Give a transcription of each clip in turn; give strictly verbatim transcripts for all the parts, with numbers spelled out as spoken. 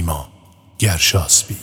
نیما گرشاسبی.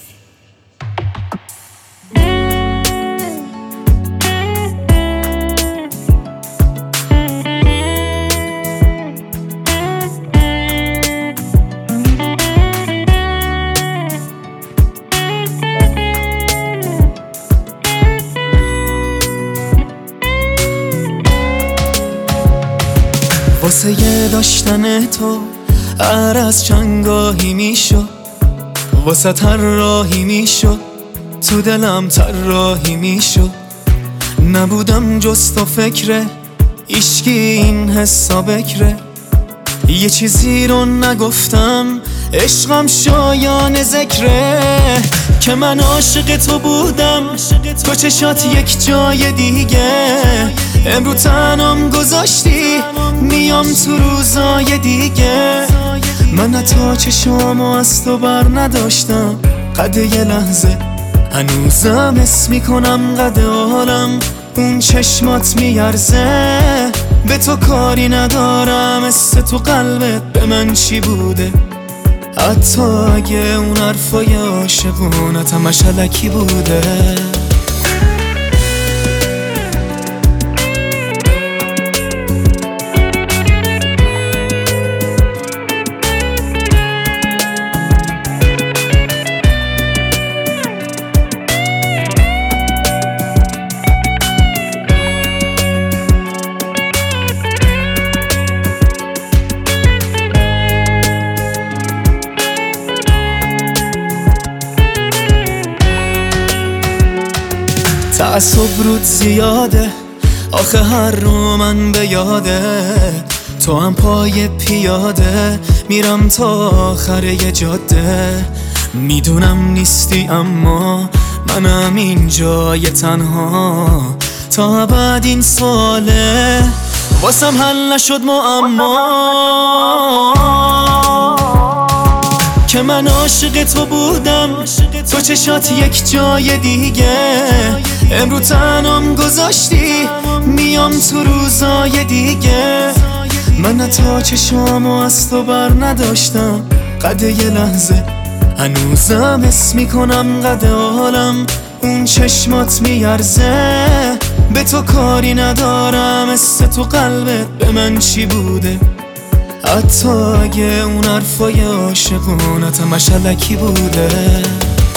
واسه یه داشتن تو عرض چنگاهی میشد، واسه طراحی میشد، تو دلم طراحی میشد. نبودم جز تو فکره، هیچکی این حسا بکره. یه چیزی رو نگفتم، عشقم شایان ذکره، که من عاشق تو بودم، تو چشات یک جای دیگه. امرو تنم گذاشتی، میام تو روزای دیگه. من حتی چشامو از تو بر نداشتم، قد یه لحظه هنوزم حس میکنم قد عالم اون چشمات میارزه. به تو کاری ندارم، حس تو قلبت به من چی بوده، حتی اگه اون حرفای عاشقونت همش الکی بوده. تعصب رود زیاده، آخه هر رو من به یاده. تو هم پای پیاده، میرم تا آخر یه جاده. میدونم نیستی اما منم اینجای تنها تا بعد. این سواله واسم حل نشد معما، که من عاشق تو بودم، تو چشات یک جای دیگه. امرو تنم گذاشتی، میام تو روزای دیگه. من حتی چشامو از تو بر نداشتم، قد یه لحظه هنوزم حس میکنم قد عالم اون چشمات میارزه. به تو کاری ندارم، حس تو قلبت به من چی بوده، حتی اگه اون حرفای عاشقونت همش الکی بوده.